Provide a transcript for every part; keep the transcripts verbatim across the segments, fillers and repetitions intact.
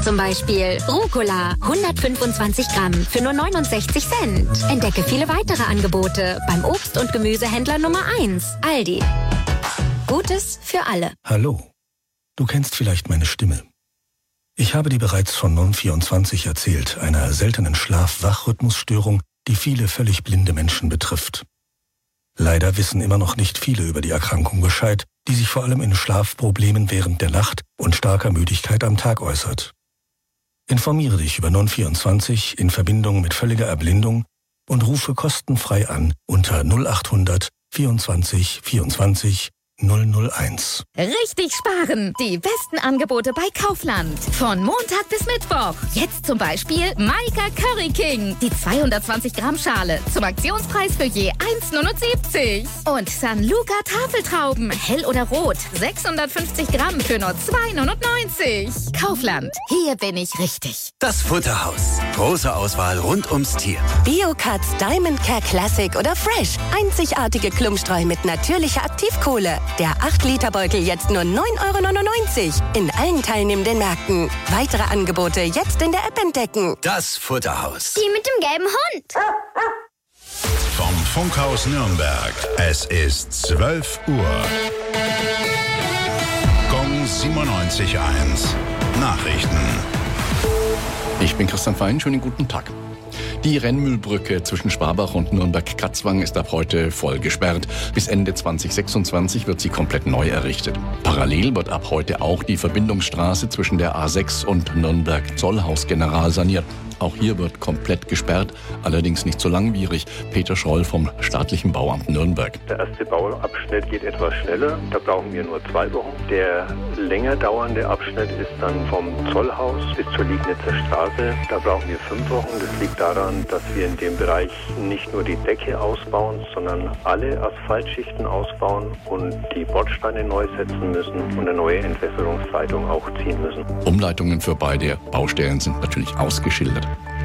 zum Beispiel. Rucola, hundertfünfundzwanzig Gramm für nur neunundsechzig Cent. Entdecke viele weitere Angebote beim Obst- und Gemüsehändler Nummer eins, Aldi. Gutes für alle. Hallo, du kennst vielleicht meine Stimme. Ich habe dir bereits von Non vierundzwanzig erzählt, einer seltenen Schlaf-Wach-Rhythmusstörung, die viele völlig blinde Menschen betrifft. Leider wissen immer noch nicht viele über die Erkrankung Bescheid, die sich vor allem in Schlafproblemen während der Nacht und starker Müdigkeit am Tag äußert. Informiere dich über Non vierundzwanzig in Verbindung mit völliger Erblindung und rufe kostenfrei an unter null achthundert vierundzwanzig vierundzwanzig null null eins. Richtig sparen! Die besten Angebote bei Kaufland. Von Montag bis Mittwoch. Jetzt zum Beispiel Maika Curry King. Die zweihundertzwanzig Gramm Schale. Zum Aktionspreis für je eins Komma neunundsiebzig. Und San Luca Tafeltrauben. Hell oder rot. sechshundertfünfzig Gramm für nur zwei Komma neunundneunzig. Kaufland. Hier bin ich richtig. Das Futterhaus. Große Auswahl rund ums Tier. Bio-Cuts, Diamond Care Classic oder Fresh. Einzigartige Klumpstreu mit natürlicher Aktivkohle. Der acht Liter Beutel jetzt nur neun Komma neunundneunzig Euro. In allen teilnehmenden Märkten. Weitere Angebote jetzt in der App entdecken. Das Futterhaus. Die mit dem gelben Hund. Vom Funkhaus Nürnberg. Es ist zwölf Uhr. Gong siebenundneunzig Komma eins. Nachrichten. Ich bin Christian Fein, schönen guten Tag. Die Rennmühlbrücke zwischen Schwabach und Nürnberg-Kratzwang ist ab heute voll gesperrt. Bis Ende zwanzig sechsundzwanzig wird sie komplett neu errichtet. Parallel wird ab heute auch die Verbindungsstraße zwischen der A sechs und Nürnberg-Zollhaus general saniert. Auch hier wird komplett gesperrt, allerdings nicht so langwierig. Peter Schroll vom staatlichen Bauamt Nürnberg. Der erste Bauabschnitt geht etwas schneller, da brauchen wir nur zwei Wochen. Der länger dauernde Abschnitt ist dann vom Zollhaus bis zur Liegnitzer Straße. Da brauchen wir fünf Wochen. Das liegt daran, dass wir in dem Bereich nicht nur die Decke ausbauen, sondern alle Asphaltschichten ausbauen und die Bordsteine neu setzen müssen und eine neue Entwässerungsleitung auch ziehen müssen. Umleitungen für beide Baustellen sind natürlich ausgeschildert.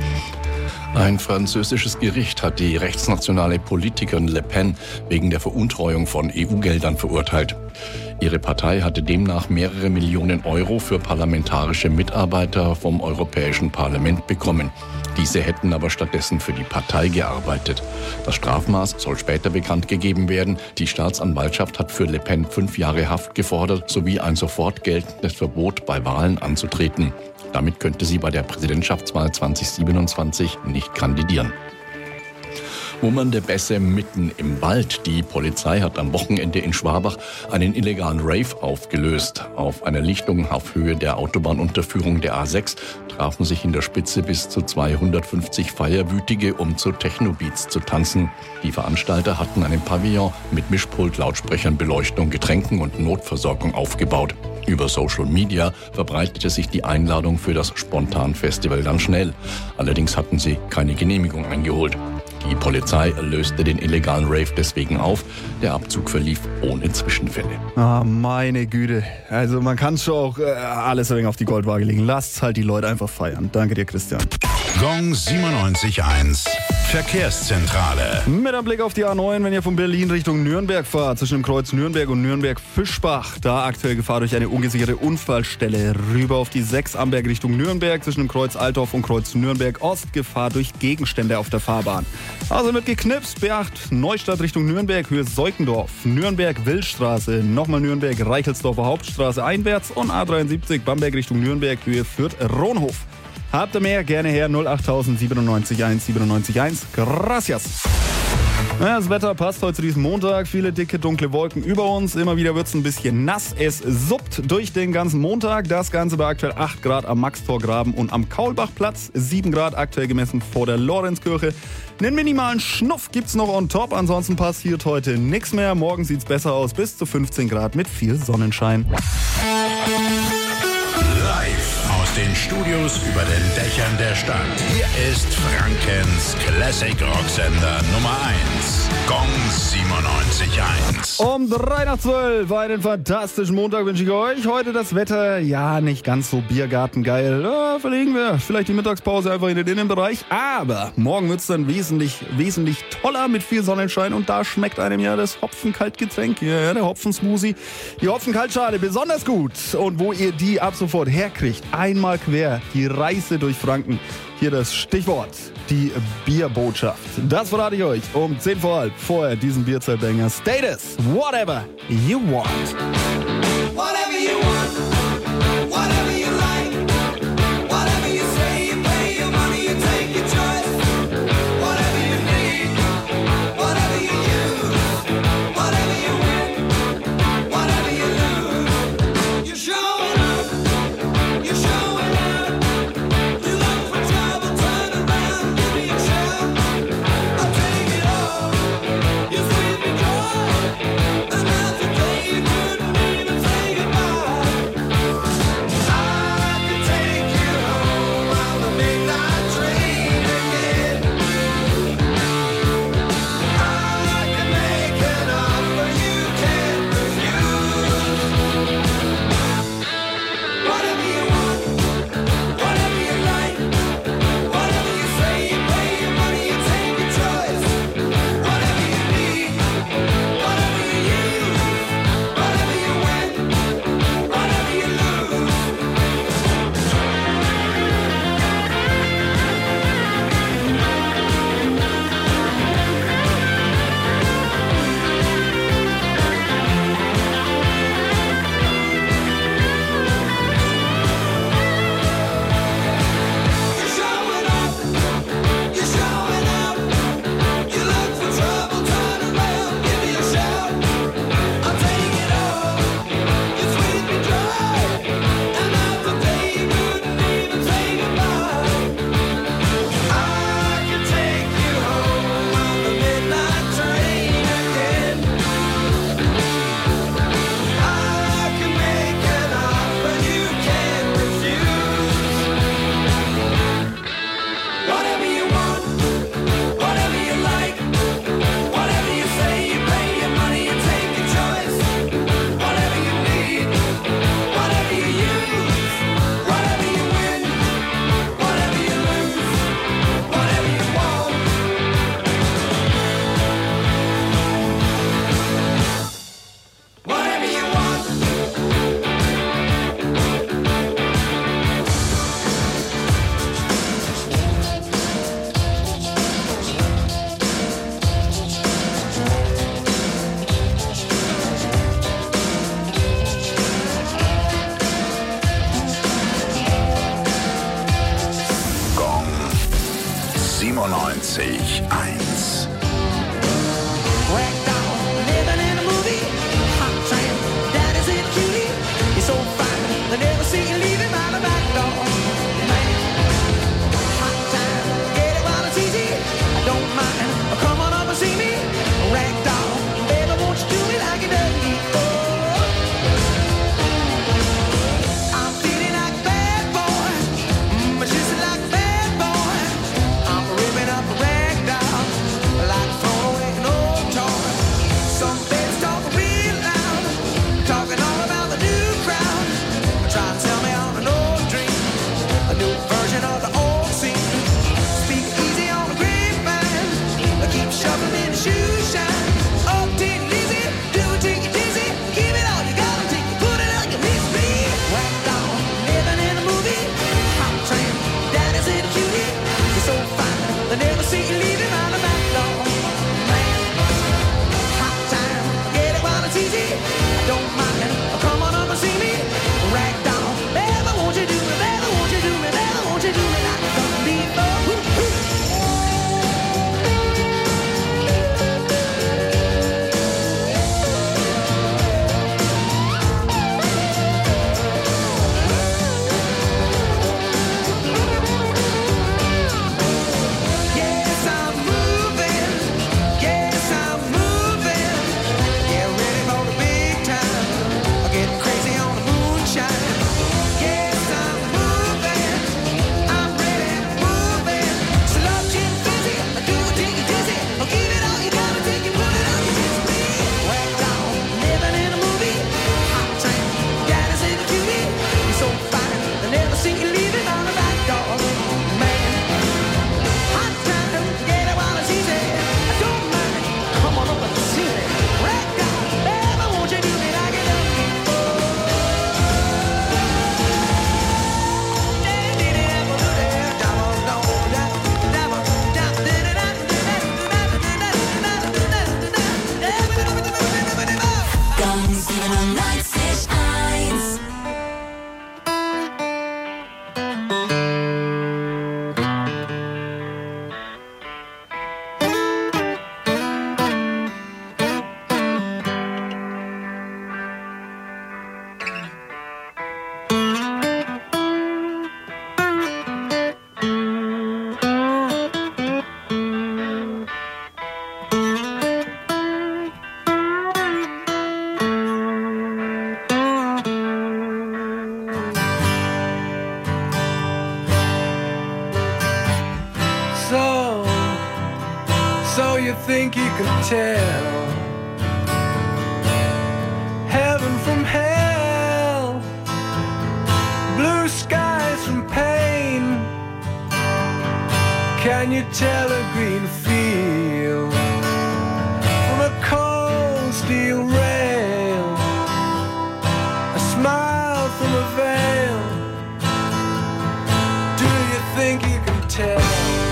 Ein französisches Gericht hat die rechtsnationale Politikerin Le Pen wegen der Veruntreuung von E U-Geldern verurteilt. Ihre Partei hatte demnach mehrere Millionen Euro für parlamentarische Mitarbeiter vom Europäischen Parlament bekommen. Diese hätten aber stattdessen für die Partei gearbeitet. Das Strafmaß soll später bekannt gegeben werden. Die Staatsanwaltschaft hat für Le Pen fünf Jahre Haft gefordert, sowie ein sofort geltendes Verbot, bei Wahlen anzutreten. Damit könnte sie bei der Präsidentschaftswahl zwanzig siebenundzwanzig nicht kandidieren. Wummernde Bässe mitten im Wald. Die Polizei hat am Wochenende in Schwabach einen illegalen Rave aufgelöst. Auf einer Lichtung auf Höhe der Autobahnunterführung der A sechs trafen sich in der Spitze bis zu zweihundertfünfzig Feierwütige, um zu Techno-Beats zu tanzen. Die Veranstalter hatten einen Pavillon mit Mischpult, Lautsprechern, Beleuchtung, Getränken und Notversorgung aufgebaut. Über Social Media verbreitete sich die Einladung für das Spontan-Festival dann schnell. Allerdings hatten sie keine Genehmigung eingeholt. Die Polizei löste den illegalen Rave deswegen auf. Der Abzug verlief ohne Zwischenfälle. Ah, meine Güte. Also man kann schon auch äh, alles ein wenig auf die Goldwaage legen. Lasst halt die Leute einfach feiern. Danke dir, Christian. Gong siebenundneunzig Komma eins. Verkehrszentrale. Mit einem Blick auf die A neun, wenn ihr von Berlin Richtung Nürnberg fahrt, zwischen dem Kreuz Nürnberg und Nürnberg-Fischbach. Da aktuell Gefahr durch eine ungesicherte Unfallstelle. Rüber auf die sechs Amberg Richtung Nürnberg, zwischen dem Kreuz Altdorf und Kreuz Nürnberg-Ost. Gefahr durch Gegenstände auf der Fahrbahn. Also wird geknipst. B acht Neustadt Richtung Nürnberg, Höhe Seukendorf. Nürnberg-Wildstraße, nochmal Nürnberg-Reichelsdorfer Hauptstraße einwärts und A dreiundsiebzig Bamberg Richtung Nürnberg, Höhe Fürth-Rohnhof. Habt ihr mehr? Gerne her. null acht null null siebenundneunzig eins siebenundneunzig eins. Gracias. Ja, das Wetter passt heute zu diesem Montag. Viele dicke, dunkle Wolken über uns. Immer wieder wird es ein bisschen nass. Es suppt durch den ganzen Montag. Das Ganze bei aktuell acht Grad am Maxtorgraben und am Kaulbachplatz. sieben Grad aktuell gemessen vor der Lorenzkirche. Einen minimalen Schnuff gibt's noch on top. Ansonsten passiert heute nichts mehr. Morgen sieht's besser aus. Bis zu fünfzehn Grad mit viel Sonnenschein. Live aus den Studios über den Dächern der Stadt. Hier ist Frankens Classic Rocksender Nummer eins. Gong siebenundneunzig Komma eins. Um drei nach zwölf, einen fantastischen Montag wünsche ich euch. Heute das Wetter, ja, nicht ganz so Biergartengeil. Ja, verlegen wir vielleicht die Mittagspause einfach in den Innenbereich. Aber morgen wird es dann wesentlich, wesentlich toller mit viel Sonnenschein. Und da schmeckt einem ja das Hopfenkaltgetränk, ja, der Hopfensmoothie, die Hopfenkaltschale besonders gut. Und wo ihr die ab sofort herkriegt, einmal quer quer, die Reise durch Franken. Hier das Stichwort, die Bierbotschaft. Das verrate ich euch um zehn vor halb. Vorher diesen Bierzeltbanger. Status, whatever you want. Whatever you want, whatever you like, whatever you say, you pay your money, you take your choice. Whatever you need, whatever you use, whatever you win, whatever you lose. You're showing up, you're showing out. You look for trouble, turn around, give me a shout. I'll take it all, you sweep me dry. Another day you couldn't even say goodbye. I could take you home on the midnight train again. I can make an offer you can't refuse. Whatever you want, whatever you like, whatever you say, you pay your money, you take your choice. Whatever you need, whatever you use, whatever you win, whatever you lose. You're showing up, you're showing out. You look for trouble, turn around, give me a shout. I'll take it all, you squeeze me dry. Another day you couldn't even say goodbye. I can take you home on the midnight train again. I can make an offer you can't refuse. Whatever you want, whatever you like, whatever you say, you pay your money, you take your choice. Whatever you need, whatever you use, whatever you win, whatever you lose, whatever you want. Whatever you want. Gong siebenundneunzig eins. Ragdoll, living in a movie. Hot tramp, daddy's in a cutie. He's so fine, they never see you leave him out the back door. Man, hot time, get it while it's easy. I don't mind, come on up and see me. Ragdoll, baby, won't you do me like you done before? I'm feeling like a bad boy, mm, but just like a bad boy. I'm ripping up a ragdoll, like throwing away an old toy. Some babies talk real loud, talking all about the new crowd. Try to tell me you think you can tell heaven from hell, blue skies from pain? Can you tell a green field from a cold steel rail, a smile from a veil? Do you think you can tell?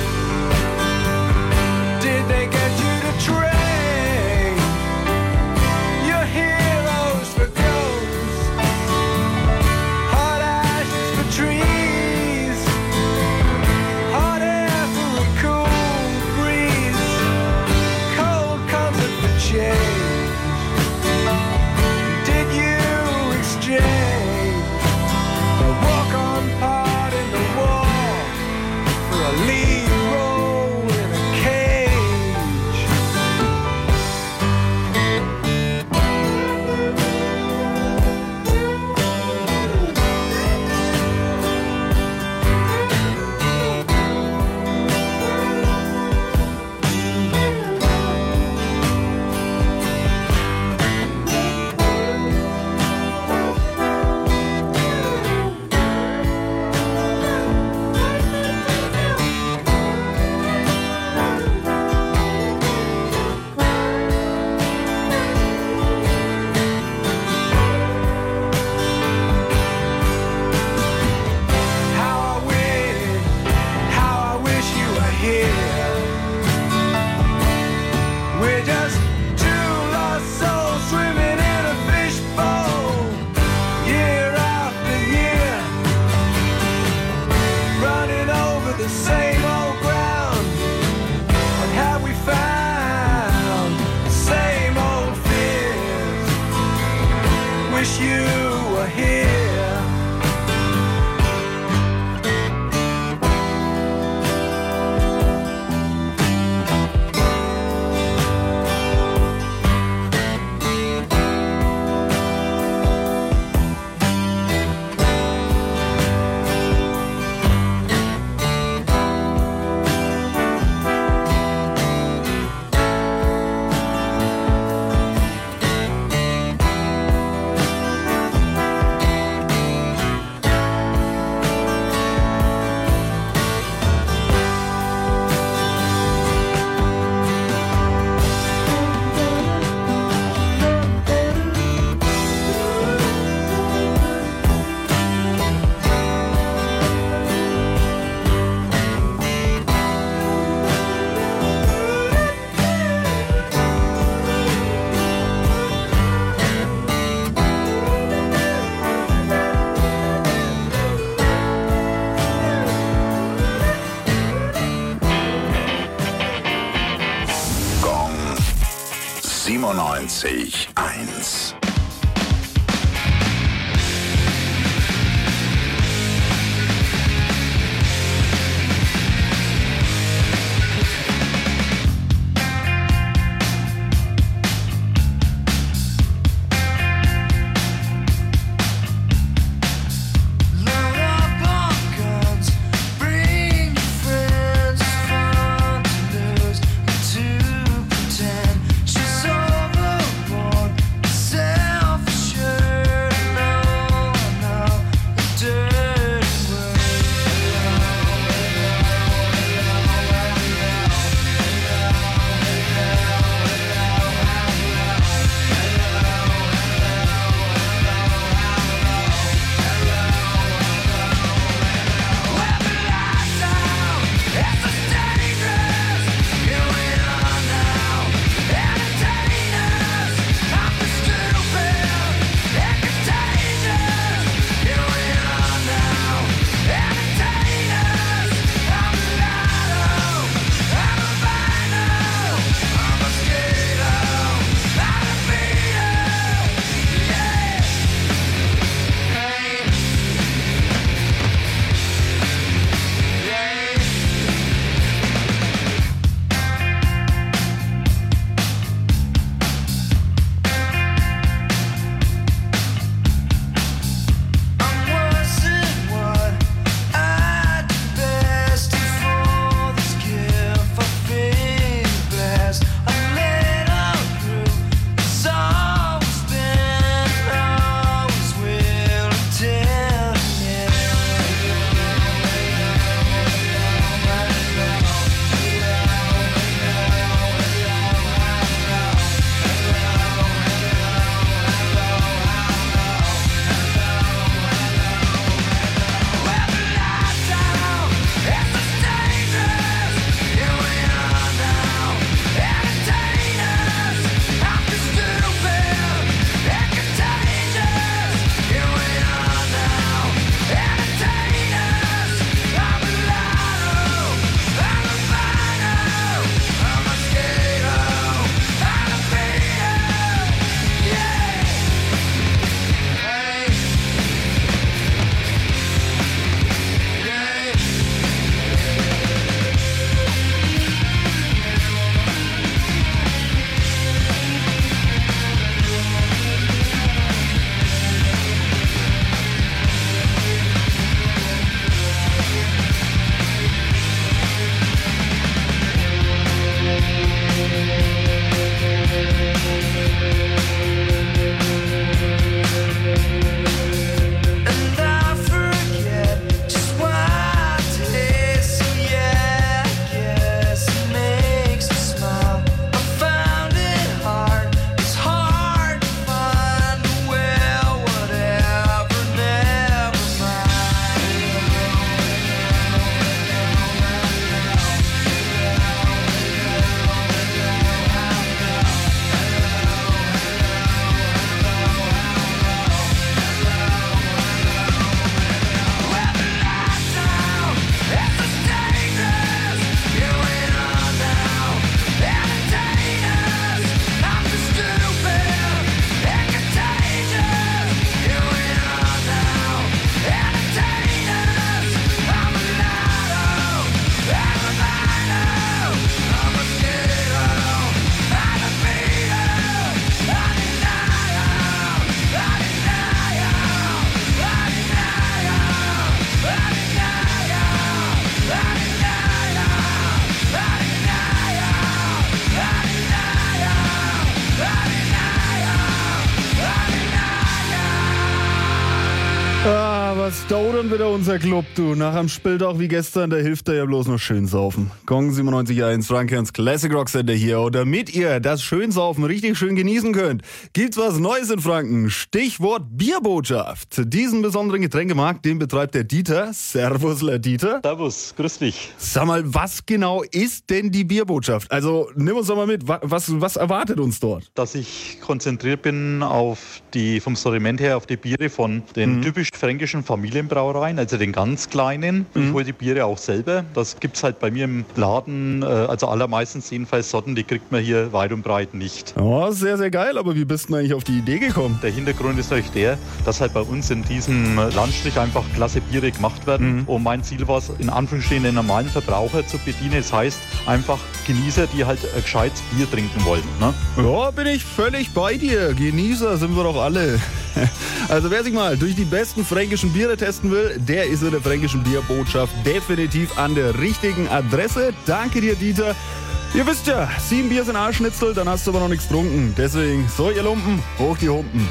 Did they get you to train your heroes for ghosts, hot ashes for trees, hot air for a cool breeze, cold comfort for change? Did you exchange a walk-on part in the war for a lead role in a cage? How I wish, how I wish you were here. We're just two lost souls swimming in a fishbowl, year after year, running over the same old ground. What have we found? The same old fears. Wish you were here. Gong siebenundneunzig eins. She's overboard, said dann wieder unser Club, du. Nach am Spieltag wie gestern, da hilft er ja bloß noch schön saufen. Gong siebenundneunzig Komma eins, Franken's Classic Rock Sender hier. Und damit ihr das Schönsaufen richtig schön genießen könnt, gibt's was Neues in Franken. Stichwort Bierbotschaft. Diesen besonderen Getränkemarkt, den betreibt der Dieter. Servus, der Dieter. Servus, grüß dich. Sag mal, was genau ist denn die Bierbotschaft? Also, nimm uns doch mal mit. Was, was erwartet uns dort? Dass ich konzentriert bin auf die, vom Sortiment her, auf die Biere von den mhm. typisch fränkischen Familienbrauereien, also den ganz kleinen. Mhm. Ich hole die Biere auch selber. Das gibt's halt bei mir im Laden, also allermeistens jedenfalls Sorten, die kriegt man hier weit und breit nicht. Oh, sehr, sehr geil. Aber wie bist du eigentlich auf die Idee gekommen? Der Hintergrund ist natürlich der, dass halt bei uns in diesem Landstrich einfach klasse Biere gemacht werden. Mhm. Und mein Ziel war es, in Anführungsstrichen den normalen Verbraucher zu bedienen. Das heißt, einfach Genießer, die halt ein gescheites Bier trinken wollen. Ne? Ja, bin ich völlig bei dir. Genießer sind wir doch alle. Also wer sich mal durch die besten fränkischen Biere testen will, der ist in der fränkischen Bierbotschaft definitiv an der richtigen Adresse. Danke dir, Dieter. Ihr wisst ja, sieben Bier sind Arschschnitzel, dann hast du aber noch nichts getrunken. Deswegen, so ihr Lumpen, hoch die Humpen.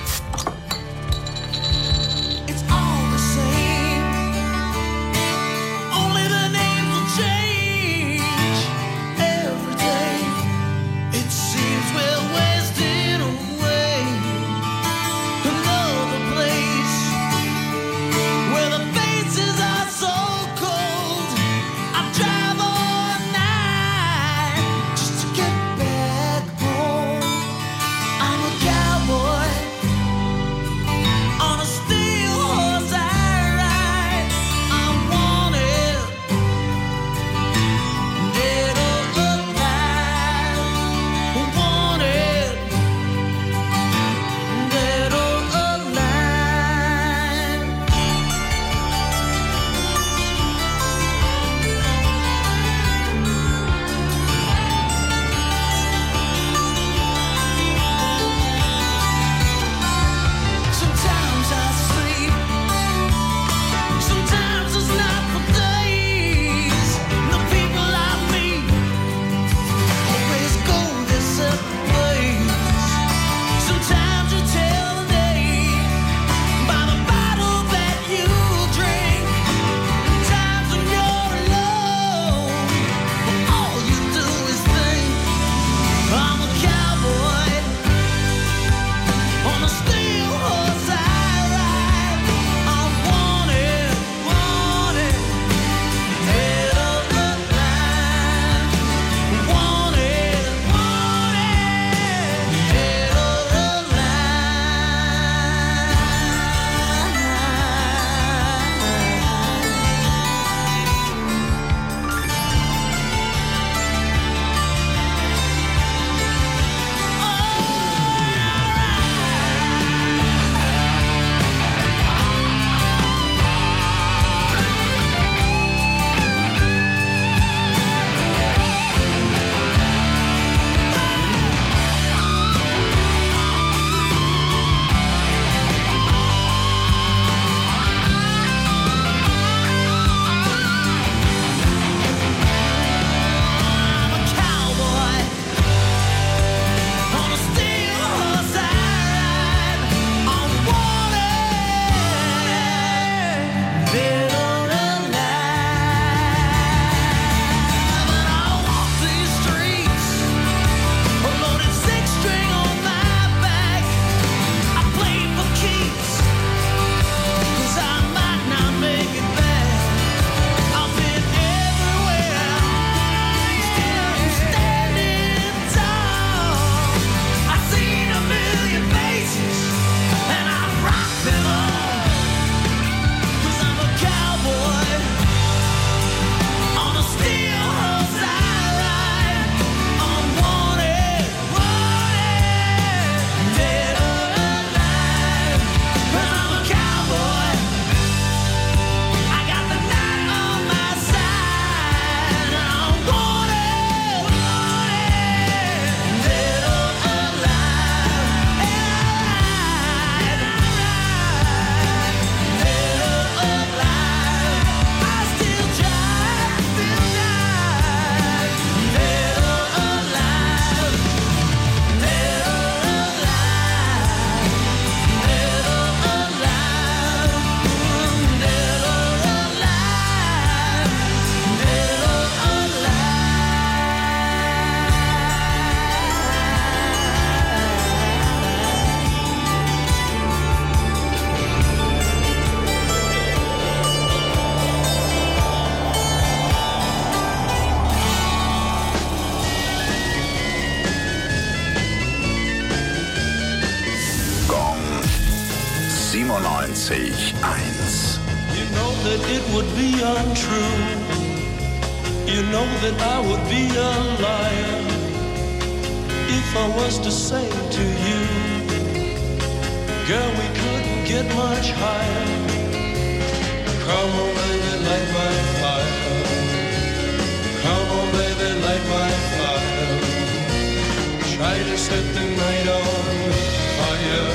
siebenundneunzig eins. You know that it would be untrue. You know that I would be a liar if I was to say to you, girl, we couldn't get much higher. Come on, baby, light my fire. Come on, baby, light my fire. Try to set the night on fire.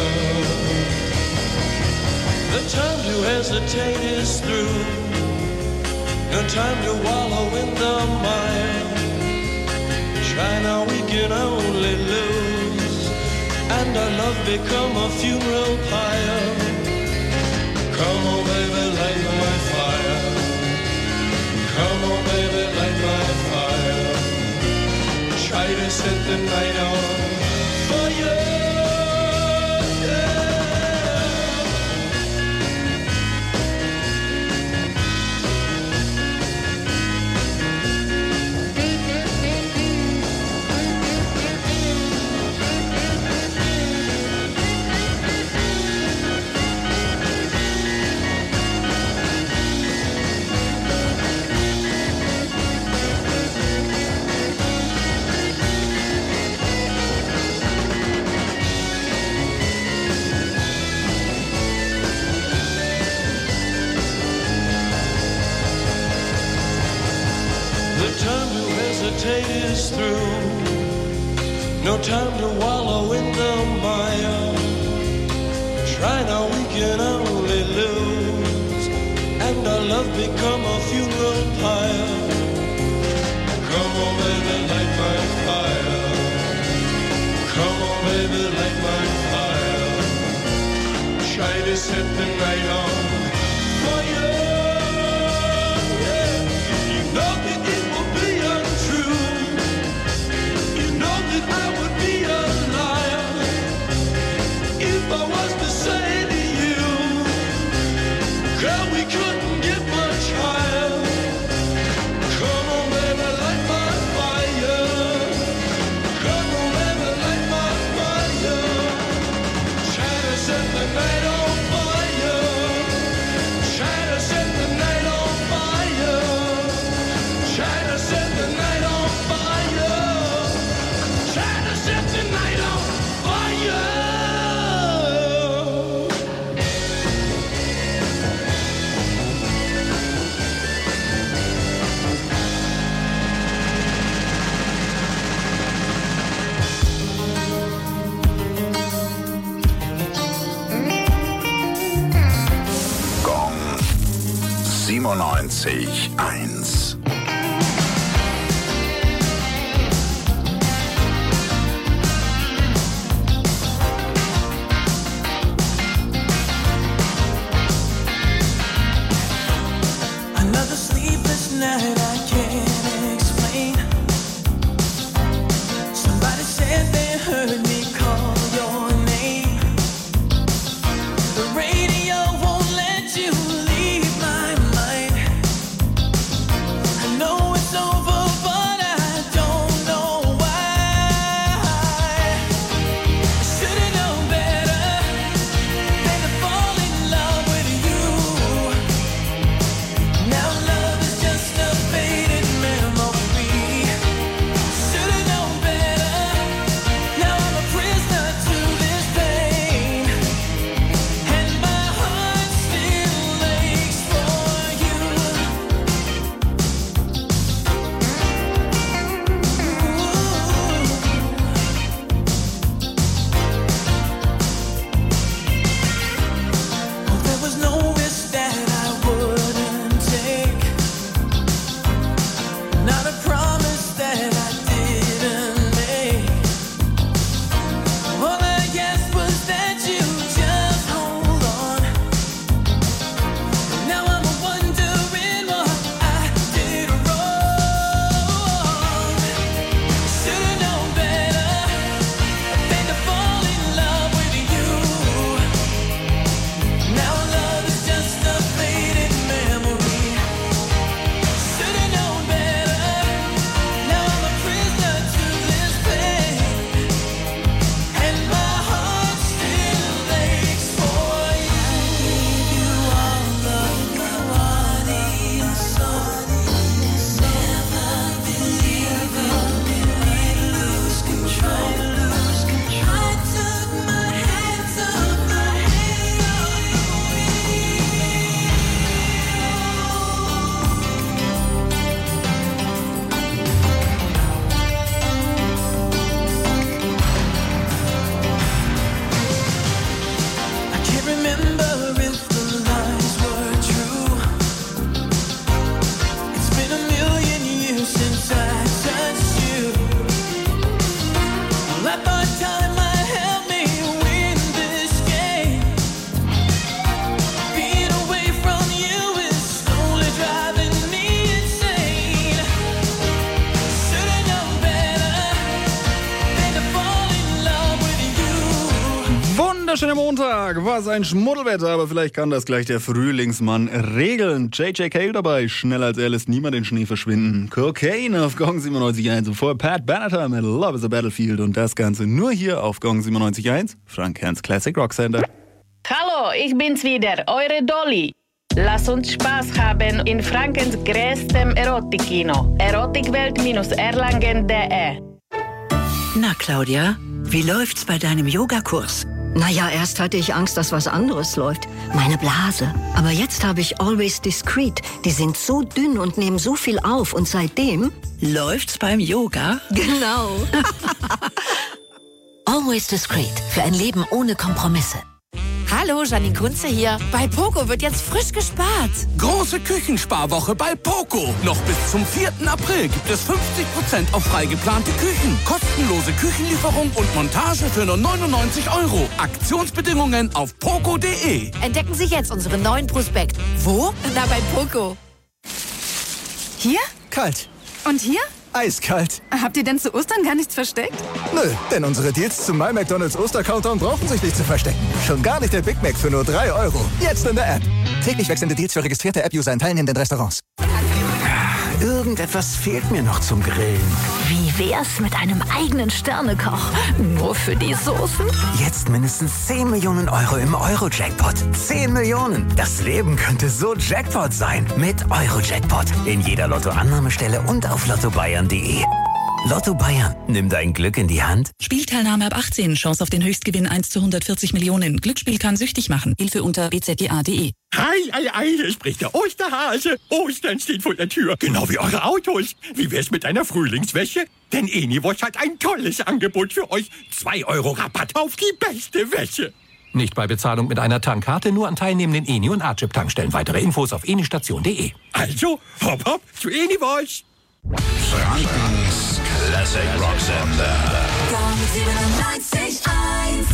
The time to hesitate is through. No time to wallow in the mire. Try now, we can only lose, and our love become a funeral pyre. Come on, baby, light my fire. Come on, baby, light my fire. Try to set the night on fire. Is through. No time to wallow in the mire. Try now, we can only lose, and our love become a funeral pyre. Come on, baby, light my fire. Come on, baby, light my fire. Try to set the night on fire. Yeah. You know that it will be untrue. I would be a liar if I was to say to you, girl, we couldn't get much higher. Come on, baby, light my fire. Come on, baby, light my fire. Try to set the night on fire. Try to set the night on fire. Try to set the night on fire. Try to set the night on fire. Gong siebenundneunzig eins. Another sleepless night I can't explain. Somebody said they heard me call your name. The radio won't let you leave my mind. I know it's over, but I don't know why. I should've known better than to fall in love with you. Now love is just a faded memory. Should've known better. Now I'm a prisoner to this pain, and my heart still aches for you. Wunderschöner Montag. Was ein Schmuddelwetter, aber vielleicht kann das gleich der Frühlingsmann regeln. J J Cale dabei. Schneller als er lässt niemand den Schnee verschwinden. Cocaine auf Gong siebenundneunzig Komma eins. Und vorher Pat Benatar mit Love is a Battlefield. Und das Ganze nur hier auf Gong siebenundneunzig Komma eins. Frank Kern's Classic Rock Center. Hallo, ich bin's wieder, eure Dolly. Lasst uns Spaß haben in Frankens größtem Erotikkino. Erotikwelt-erlangen punkt de. Na, Claudia, wie läuft's bei deinem Yogakurs? Naja, erst hatte ich Angst, dass was anderes läuft. Meine Blase. Aber jetzt habe ich Always Discreet. Die sind so dünn und nehmen so viel auf. Und seitdem... Läuft's beim Yoga? Genau. Always Discreet. Für ein Leben ohne Kompromisse. Hallo, Janine Kunze hier. Bei Poco wird jetzt frisch gespart. Große Küchensparwoche bei Poco. Noch bis zum vierten April gibt es fünfzig Prozent auf frei geplante Küchen. Kostenlose Küchenlieferung und Montage für nur neunundneunzig Euro. Aktionsbedingungen auf poco punkt de. Entdecken Sie jetzt unseren neuen Prospekt. Wo? Na, bei Poco. Hier? Kalt. Und hier? Eiskalt. Habt ihr denn zu Ostern gar nichts versteckt? Nö, denn unsere Deals zum My McDonald's Oster-Countdown brauchen sich nicht zu verstecken. Schon gar nicht der Big Mac für nur drei Euro. Jetzt in der App. Täglich wechselnde Deals für registrierte App-User in teilnehmenden Restaurants. Irgendetwas fehlt mir noch zum Grillen. Wie wär's mit einem eigenen Sternekoch? Nur für die Soßen? Jetzt mindestens zehn Millionen Euro im Euro-Jackpot. zehn Millionen! Das Leben könnte so Jackpot sein. Mit Euro-Jackpot. In jeder Lotto-Annahmestelle und auf lotto bayern punkt de. Lotto Bayern. Nimm dein Glück in die Hand. Spielteilnahme ab achtzehn. Chance auf den Höchstgewinn eins zu hundertvierzig Millionen. Glücksspiel kann süchtig machen. Hilfe unter b z g a punkt de. Hi, hi, hi, hier spricht der Osterhase. Ostern steht vor der Tür. Genau wie eure Autos. Wie wär's mit einer Frühlingswäsche? Denn Eniwasch hat ein tolles Angebot für euch. zwei Euro Rabatt auf die beste Wäsche. Nicht bei Bezahlung mit einer Tankkarte, nur an teilnehmenden Eni- und A-Chip-Tankstellen. Weitere Infos auf enistation punkt de. Also, hopp hopp zu Eniwasch. Frankens Classic Rock Sender. Gong siebenundneunzig Komma eins.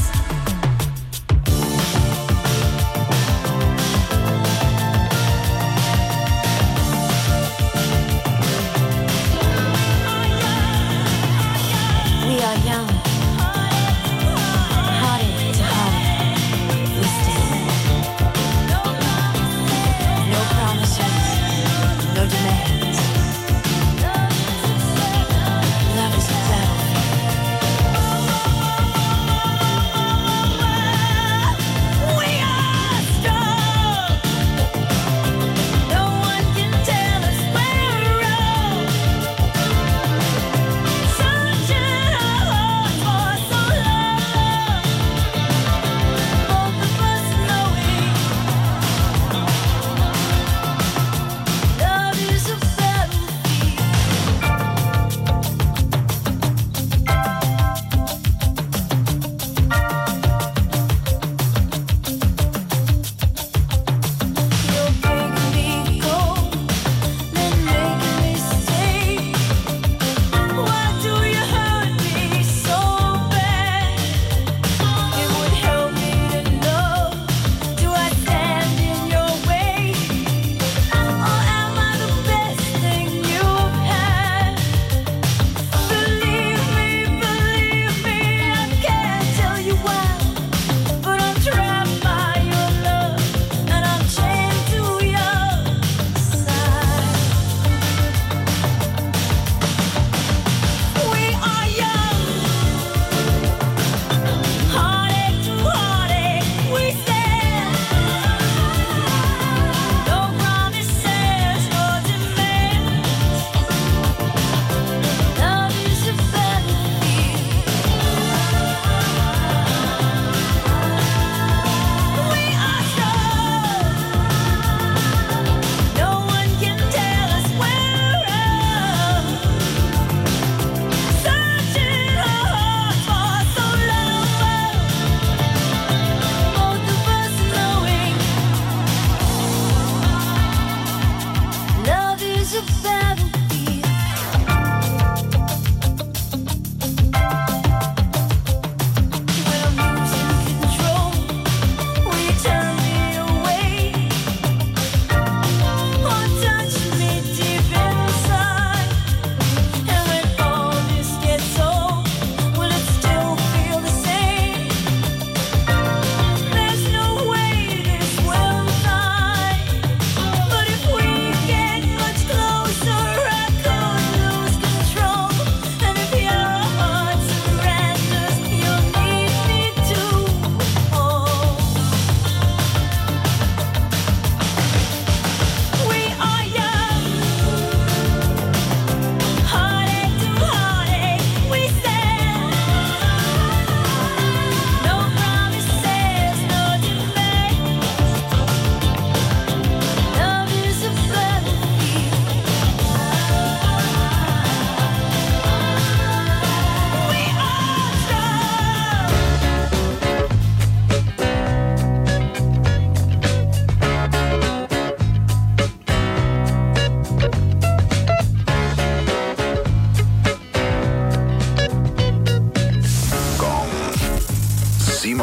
We are young. Heartache to heartache. We stay. No promises. No demands. Love is a battlefield.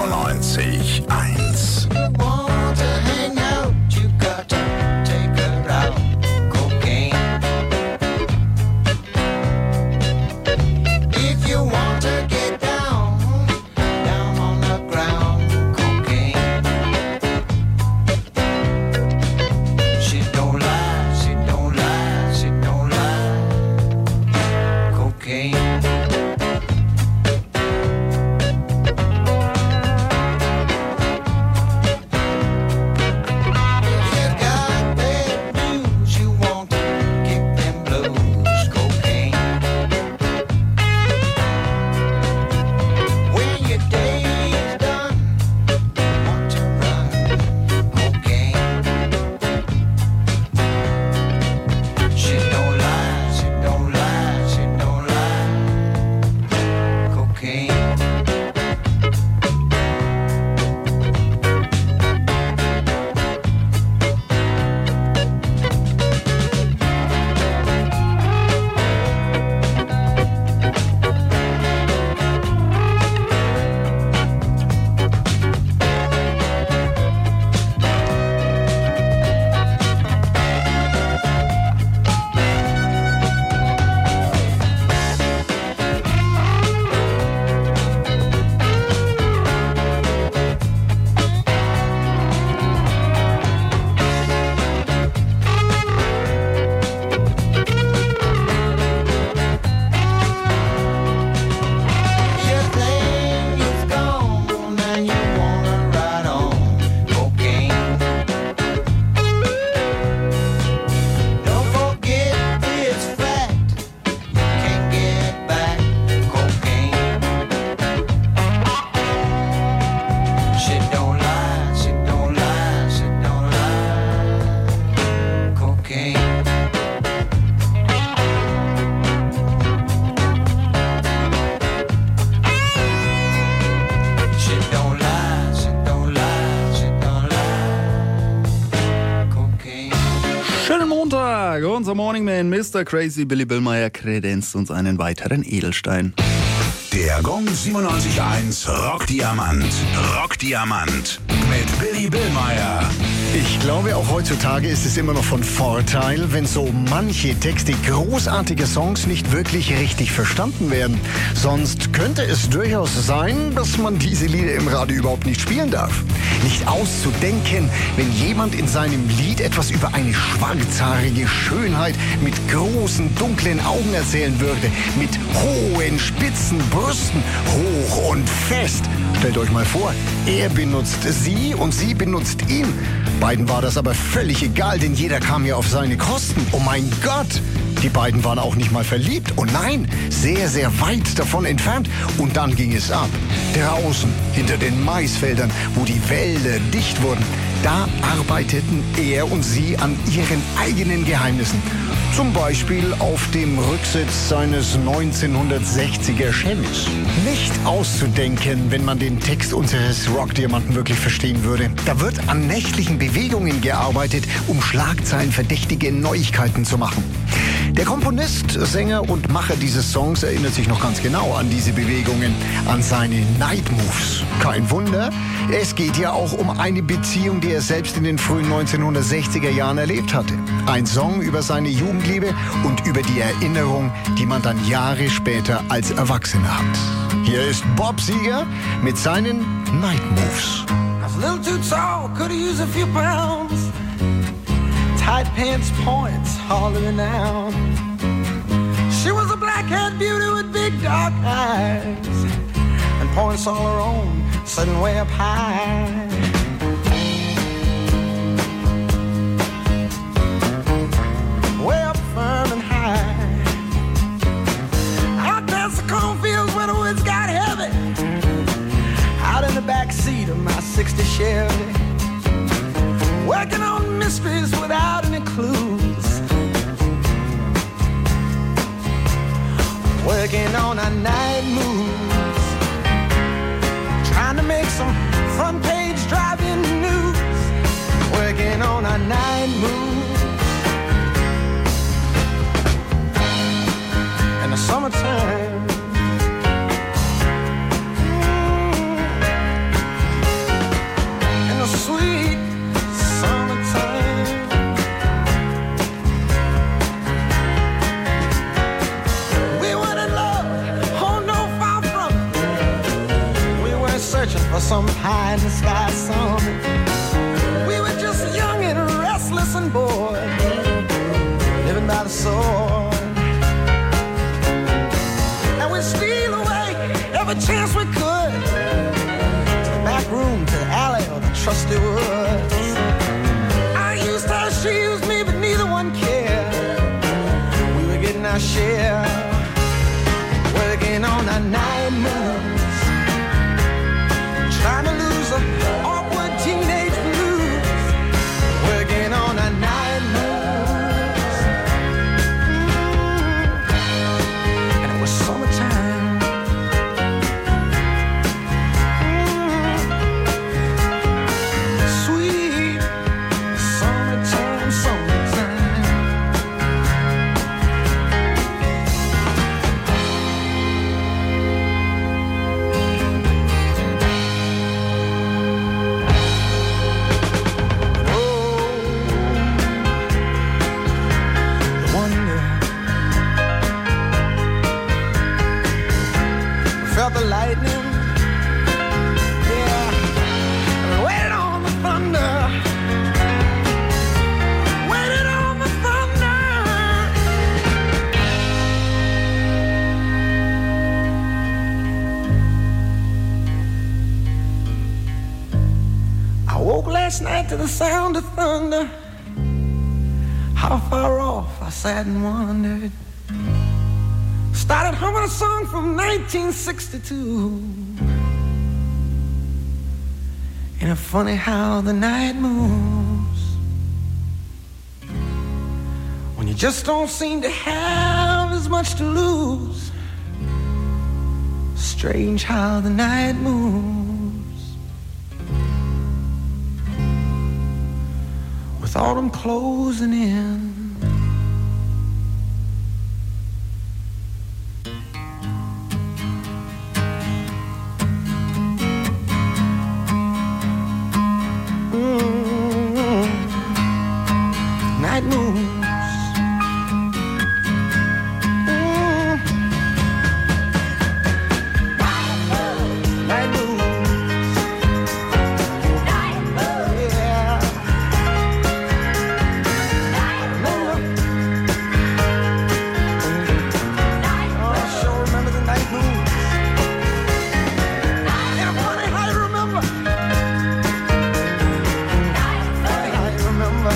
siebenundneunzig eins. Unser Morning Man, Mister Crazy Billy Billmeyer, kredenzt uns einen weiteren Edelstein. Der Gong siebenundneunzig eins Rockdiamant. Rockdiamant mit Billy Billmeyer. Ich glaube, auch heutzutage ist es immer noch von Vorteil, wenn so manche Texte großartiger Songs nicht wirklich richtig verstanden werden. Sonst könnte es durchaus sein, dass man diese Lieder im Radio überhaupt nicht spielen darf. Nicht auszudenken, wenn jemand in seinem Lied etwas über eine schwarzhaarige Schönheit mit großen, dunklen Augen erzählen würde, mit hohen, spitzen Brüsten, hoch und fest. Stellt euch mal vor, er benutzt sie und sie benutzt ihn. Beiden war das aber völlig egal, denn jeder kam ja auf seine Kosten. Oh mein Gott! Die beiden waren auch nicht mal verliebt. Oh nein, sehr, sehr weit davon entfernt. Und dann ging es ab. Draußen, hinter den Maisfeldern, wo die Wälder dicht wurden, da arbeiteten er und sie an ihren eigenen Geheimnissen. Zum Beispiel auf dem Rücksitz seines neunzehnhundertsechziger Chevys. Nicht auszudenken, wenn man den Text unseres Rockdiamanten wirklich verstehen würde. Da wird an nächtlichen Bewegungen gearbeitet, um schlagzeilenverdächtige Neuigkeiten zu machen. Der Komponist, Sänger und Macher dieses Songs erinnert sich noch ganz genau an diese Bewegungen, an seine Night Moves. Kein Wunder, es geht ja auch um eine Beziehung, die er selbst in den frühen neunzehnhundertsechziger Jahren erlebt hatte. Ein Song über seine Jugendliebe und über die Erinnerung, die man dann Jahre später als Erwachsener hat. Hier ist Bob Seger mit seinen Night Moves. I was a little too tall, could have used a few pounds. Tight pants points, hollering out. She was a black-haired beauty with big dark eyes and points all her own, sitting way up high. Way up firm and high. Out past the cornfields where the woods got heavy. Out in the back seat of my sixty Chevy. Working on mysteries without any clues. Working on our night moves. Trying to make some front page driving news. Working on our night moves. In the summertime. some pie in the sky summit. We were just young and restless and bored, living by the sword. And we'd steal away every chance we could, to the back room, to the alley, or the trusty woods. I used her, she used me, but neither one cared. We were getting our share, working on our night moves, trying to lose an awkward teenage blues, working on our night moves. Mm. And it was summertime. Mm. Sweet summertime, summertime. Felt the lightning, yeah, and waited on the thunder, waited on the thunder. I woke last night to the sound of thunder. How far off I sat and wondered. Started humming a song from nineteen sixty-two. Ain't it funny how the night moves, when you just don't seem to have as much to lose. Strange how the night moves, with autumn closing in. Night moves. Mm. Night moves. Night moves. Yeah. Night moves. Oh, I sure remember the night moves. And I'm funny how you remember. Funny how you remember.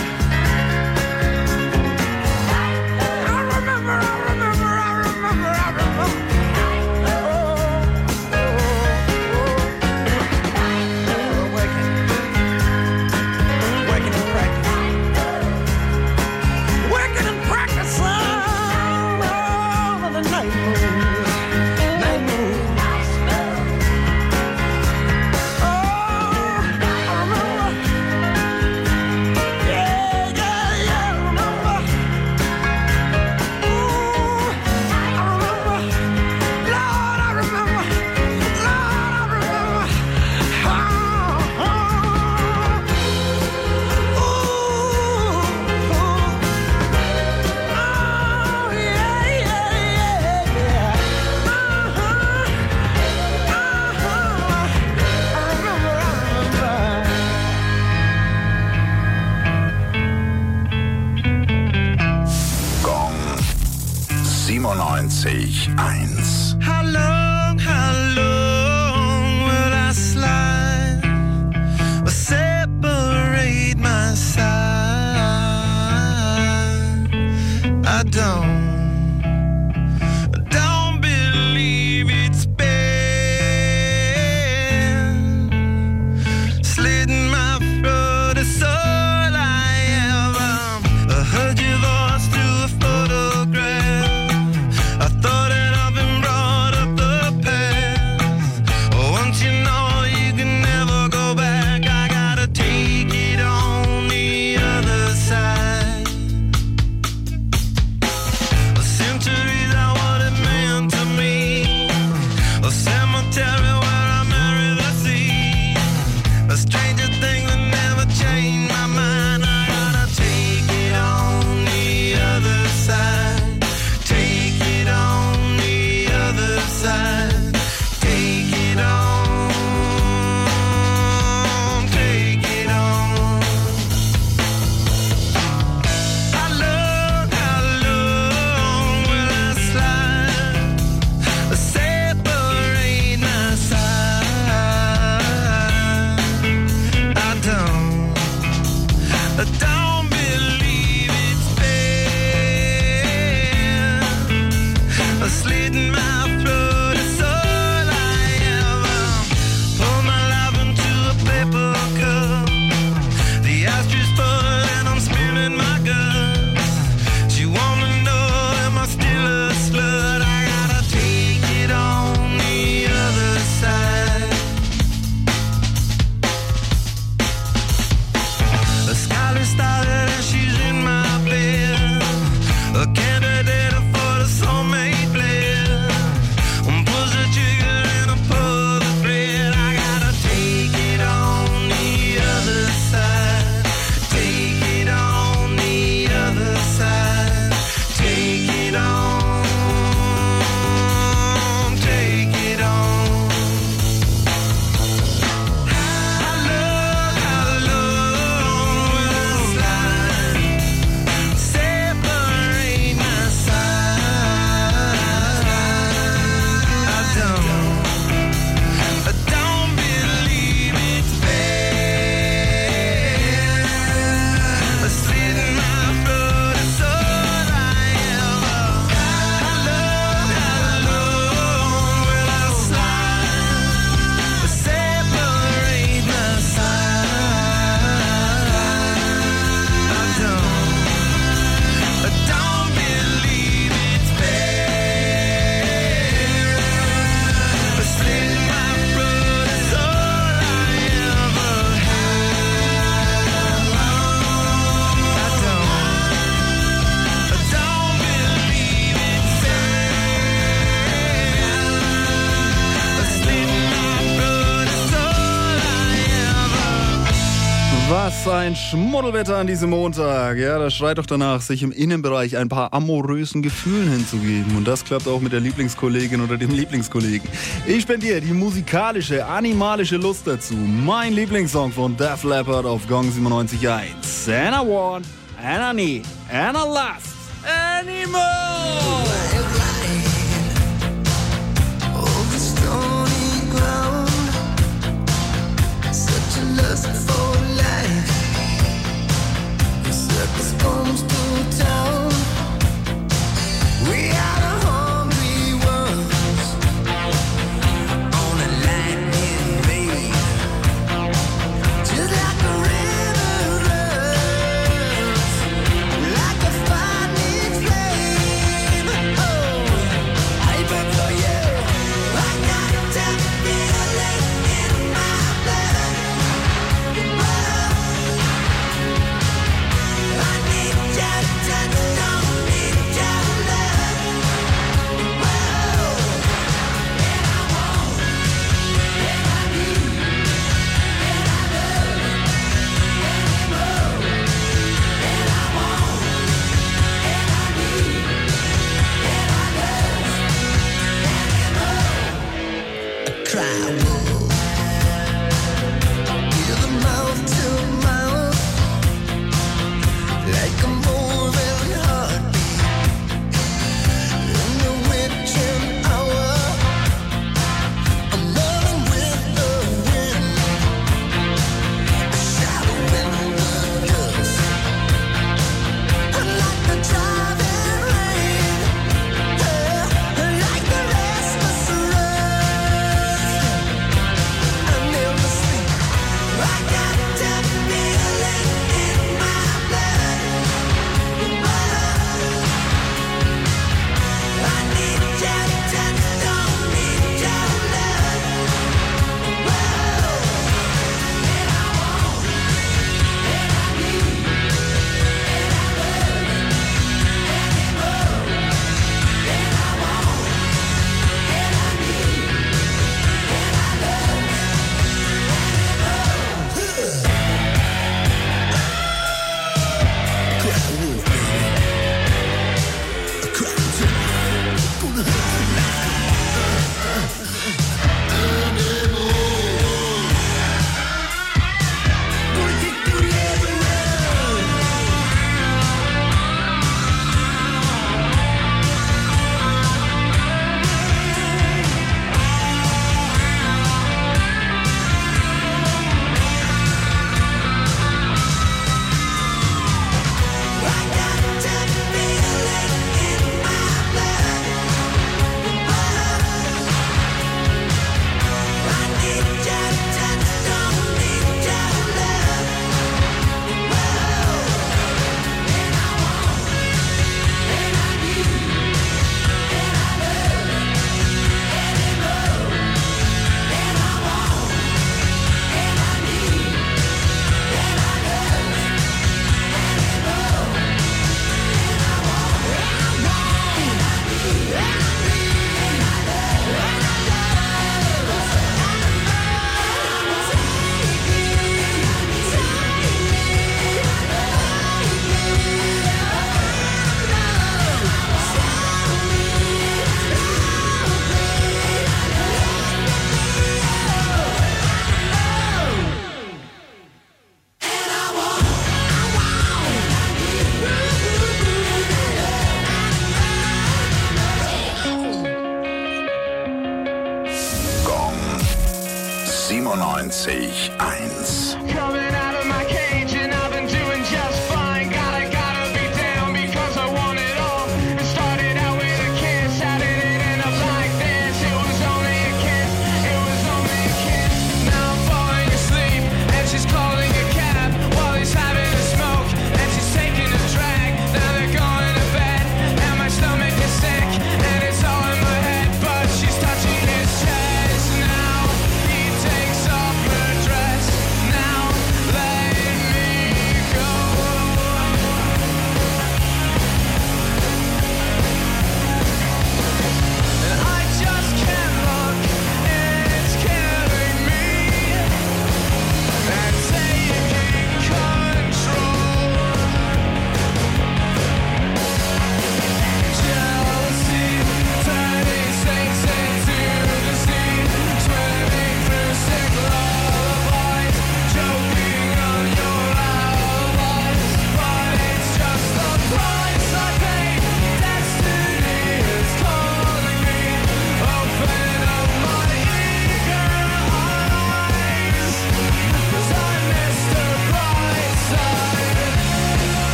siebenundneunzig eins. How long, how long will I slide or separate my side? I don't, don't believe it's been slitting my throat. It's all I am. I heard your voice through a photograph. I thought that I've been brought up the past. Once you know you can never go back, I gotta take it on the other side. Was ein Schmuddelwetter an diesem Montag. Ja, das schreit doch danach, sich im Innenbereich ein paar amorösen Gefühlen hinzugeben. Und das klappt auch mit der Lieblingskollegin oder dem Lieblingskollegen. Ich spendiere die musikalische, animalische Lust dazu. Mein Lieblingssong von Def Leppard auf Gong siebenundneunzig Komma eins. And I want, and I need, and I lust anymore. Lust for life. The circus comes to town. We are the hungry ones on a lightning rain. Just like a river runs, like a fire flame. Oh, I burn for you. I got that feeling in my blood. siebenundneunzig Komma eins. Now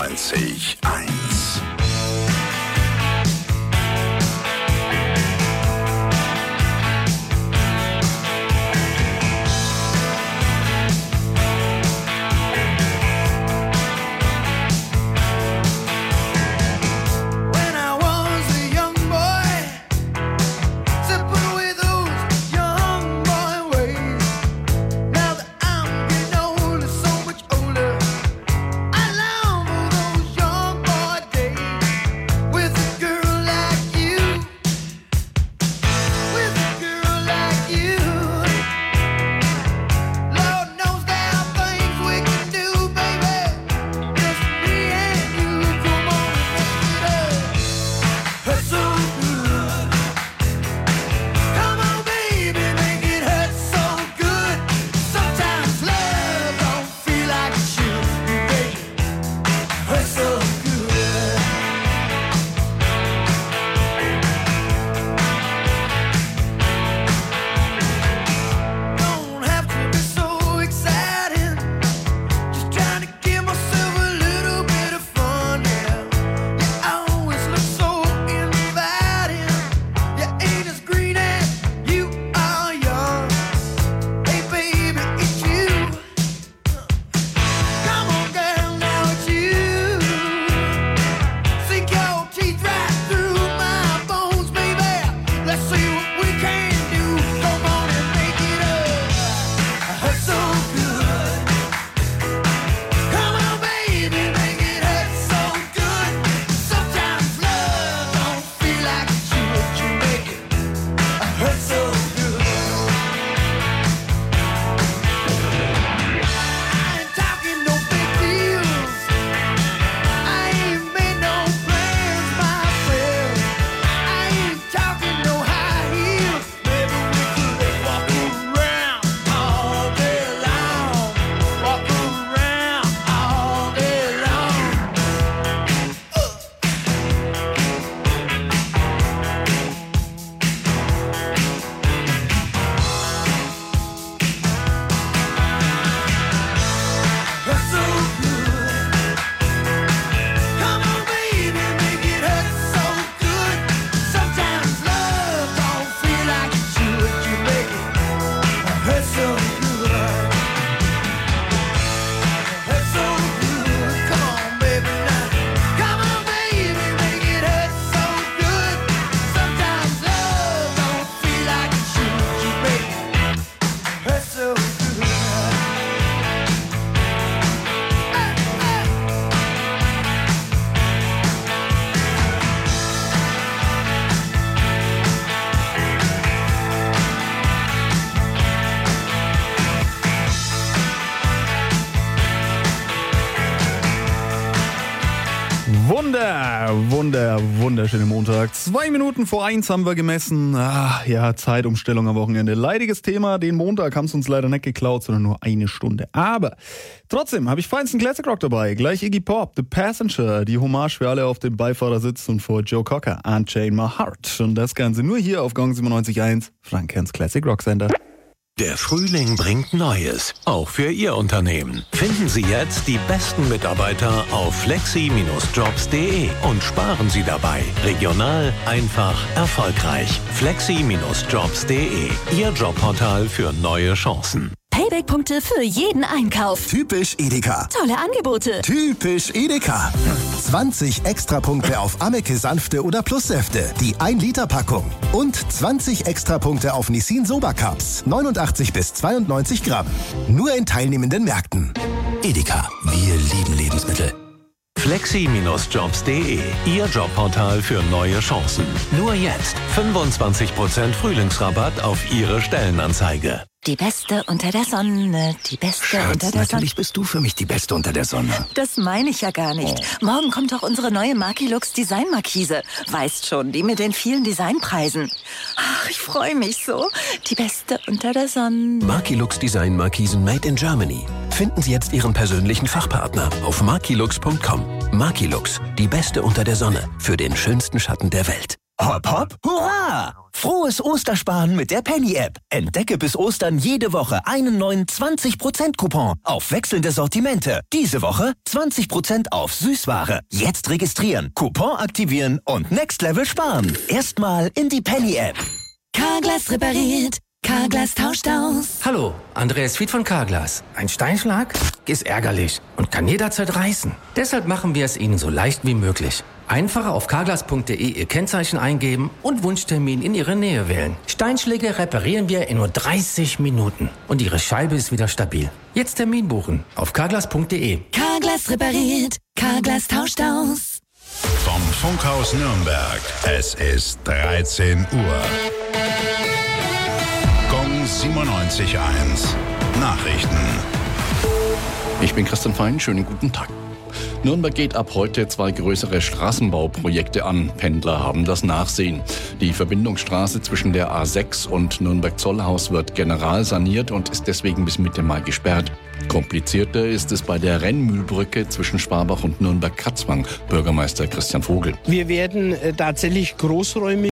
siebenundneunzig Komma eins. Wunder, wunder, wunderschöner Montag. Zwei Minuten vor eins haben wir gemessen. Ah, ja, Zeitumstellung am Wochenende. Leidiges Thema. Den Montag haben sie uns leider nicht geklaut, sondern nur eine Stunde. Aber trotzdem habe ich feinsten Classic Rock dabei. Gleich Iggy Pop, The Passenger, die Hommage für alle auf dem Beifahrersitz und vor Joe Cocker, Unchain My Heart. Und das Ganze nur hier auf Gong siebenundneunzig Komma eins, Frankens Classic Rock Center. Der Frühling bringt Neues, auch für Ihr Unternehmen. Finden Sie jetzt die besten Mitarbeiter auf flexi Bindestrich jobs punkt de und sparen Sie dabei. Regional, einfach, erfolgreich. flexi Bindestrich jobs punkt de, Ihr Jobportal für neue Chancen. Payback-Punkte für jeden Einkauf. Typisch Edeka. Tolle Angebote. Typisch Edeka. zwanzig Extrapunkte auf Ameke Sanfte oder Plussäfte. Die ein Liter Packung. Und zwanzig Extrapunkte auf Nissin Soba Cups. neunundachtzig bis zweiundneunzig Gramm. Nur in teilnehmenden Märkten. Edeka. Wir lieben Lebensmittel. flexi Bindestrich jobs punkt de, Ihr Jobportal für neue Chancen. Nur jetzt fünfundzwanzig Prozent Frühlingsrabatt auf Ihre Stellenanzeige. Die Beste unter der Sonne, die Beste Schatz, unter der Sonne. natürlich bist du für mich die Beste unter der Sonne. Das meine ich ja gar nicht. Morgen kommt doch unsere neue Markilux Designmarkise. Weißt schon, die mit den vielen Designpreisen. Ach, ich freue mich so. Die Beste unter der Sonne. Markilux Design Markisen made in Germany. Finden Sie jetzt Ihren persönlichen Fachpartner auf markilux punkt com. Markilux, die Beste unter der Sonne für den schönsten Schatten der Welt. Hopp, hopp, hurra! Frohes Ostersparen mit der Penny-App. Entdecke bis Ostern jede Woche einen neuen zwanzig Prozent Coupon auf wechselnde Sortimente. Diese Woche zwanzig Prozent auf Süßware. Jetzt registrieren, Coupon aktivieren und Next Level sparen. Erstmal in die Penny-App. Carglass repariert. Carglass tauscht aus. Hallo, Andreas Fied von Carglass. Ein Steinschlag ist ärgerlich und kann jederzeit reißen. Deshalb machen wir es Ihnen so leicht wie möglich. Einfach auf carglass punkt de Ihr Kennzeichen eingeben und Wunschtermin in Ihre Nähe wählen. Steinschläge reparieren wir in nur dreißig Minuten. Und Ihre Scheibe ist wieder stabil. Jetzt Termin buchen auf carglass punkt de. Carglass repariert. Carglass tauscht aus. Vom Funkhaus Nürnberg. Es ist dreizehn Uhr. Gong siebenundneunzig Komma eins. Nachrichten. Ich bin Christian Fein, schönen guten Tag. Nürnberg geht ab heute zwei größere Straßenbauprojekte an. Pendler haben das Nachsehen. Die Verbindungsstraße zwischen der A sechs und Nürnberg-Zollhaus wird general saniert und ist deswegen bis Mitte Mai gesperrt. Komplizierter ist es bei der Rennmühlbrücke zwischen Schwabach und Nürnberg-Katzwang. Bürgermeister Christian Vogel. Wir werden äh, tatsächlich großräumig